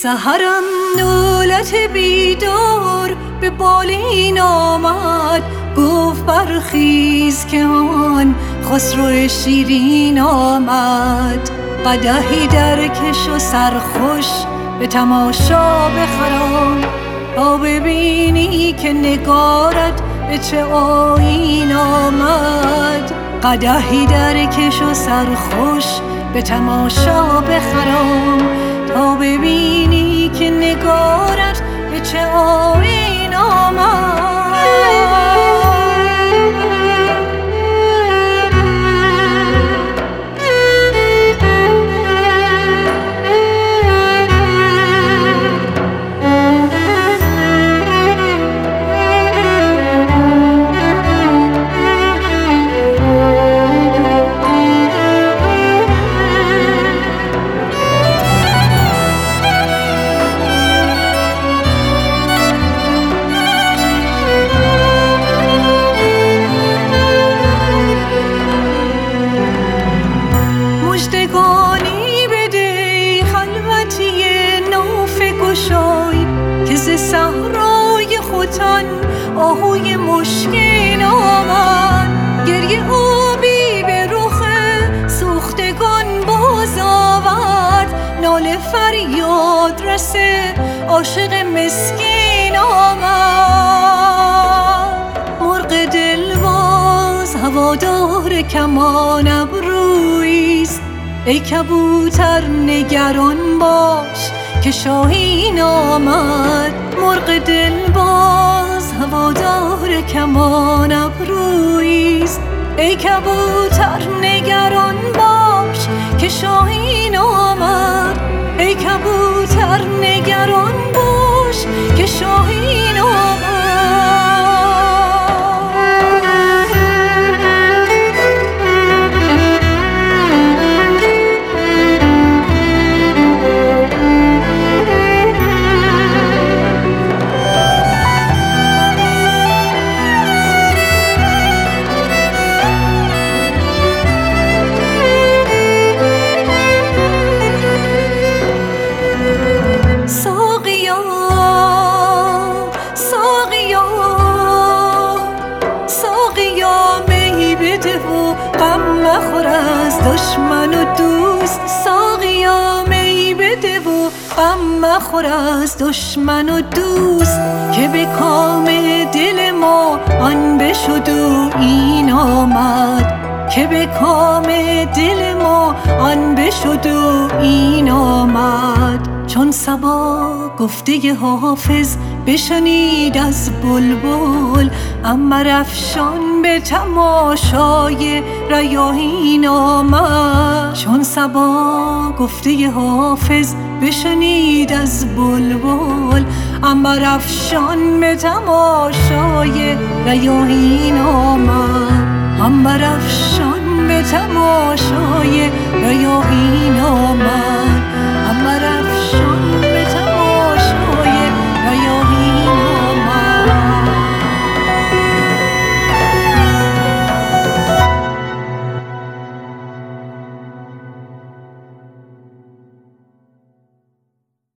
سحرم دولت بیدار به بالین آمد، گفت برخیز که آن خسرو شیرین آمد. قدحی در کش و سرخوش به تماشا بخرام، تا ببینی که نگارت به چه آیین آمد. قدحی در کش و سرخوش به تماشا بخرام، تا ببینی که نگارت به چه آیین آمد. مژدگانی بده خلوتی ناف گشای، که ز صحرای ختن آهوی مشکین آمد. گریه آبی به رخ سوختگان باز آورد، ناله فریاد رس عاشق مسکین آمد. مرغ دلباز هوادار کمان ابرویست، ای کبوتر نگران باش که شاهین آمد. مرغ دلباز هوادار کمان ابرویست، ای کبوتر نگران باش که شاهین آمد. ای کبوتر نگران باش که شاهین آمد. غم مخور از دشمن و دوست، ساقیا می بده و غم مخور از دشمن و دوست. که به کام دل ما آن بشد و این آمد، که به کام دل ما آن بشد و این آمد. چون صبا گفته حافظ بشنید از بلبل، عنبر افشان به تماشای ریاحین آمد. چون صبا گفته حافظ بشنید از بلبل، عنبر افشان به تماشای ریاحین آمد. عنبر افشان به تماشای